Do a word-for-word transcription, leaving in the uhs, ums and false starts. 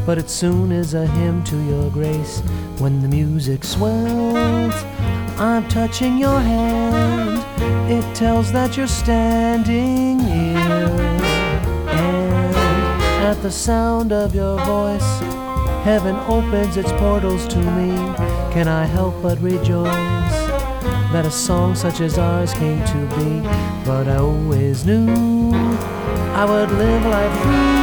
but it soon is a hymn to your grace. When the music swells, I'm touching your hand. It tells that you're standing near. And at the sound of your voice, heaven opens its portals to me. Can I help but rejoice that a song such as ours came to be? But I always knew I would live life free